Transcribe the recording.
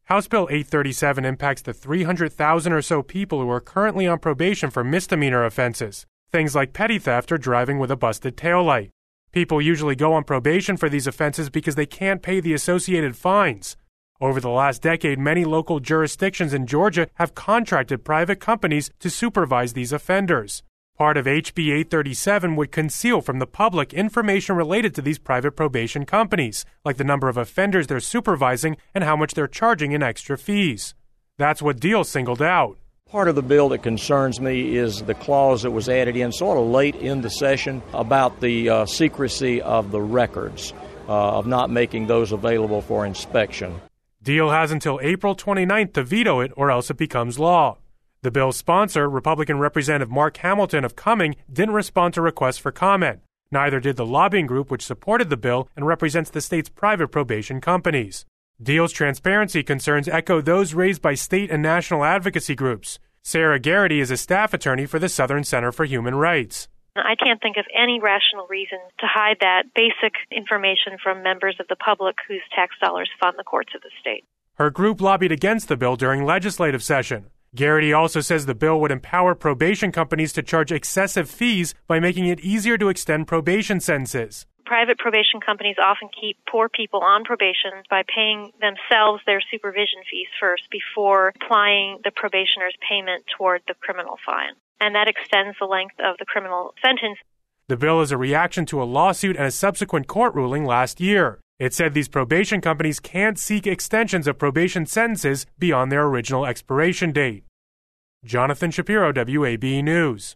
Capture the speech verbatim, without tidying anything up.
House Bill eight thirty-seven impacts the three hundred thousand or so people who are currently on probation for misdemeanor offenses, things like petty theft or driving with a busted taillight. People usually go on probation for these offenses because they can't pay the associated fines. Over the last decade, many local jurisdictions in Georgia have contracted private companies to supervise these offenders. Part of H B eight thirty-seven would conceal from the public information related to these private probation companies, like the number of offenders they're supervising and how much they're charging in extra fees. That's what Diehl singled out. Part of the bill that concerns me is the clause that was added in sort of late in the session about the uh, secrecy of the records, uh, of not making those available for inspection. Diehl has until April twenty-ninth to veto it, or else it becomes law. The bill's sponsor, Republican Representative Mark Hamilton of Cumming, didn't respond to requests for comment. Neither did the lobbying group which supported the bill and represents the state's private probation companies. Diehl's transparency concerns echo those raised by state and national advocacy groups. Sarah Garrity is a staff attorney for the Southern Center for Human Rights. I can't think of any rational reason to hide that basic information from members of the public whose tax dollars fund the courts of the state. Her group lobbied against the bill during legislative session. Garrity also says the bill would empower probation companies to charge excessive fees by making it easier to extend probation sentences. Private probation companies often keep poor people on probation by paying themselves their supervision fees first before applying the probationer's payment toward the criminal fine. And that extends the length of the criminal sentence. The bill is a reaction to a lawsuit and a subsequent court ruling last year. It said these probation companies can't seek extensions of probation sentences beyond their original expiration date. Jonathan Shapiro, W A B E News.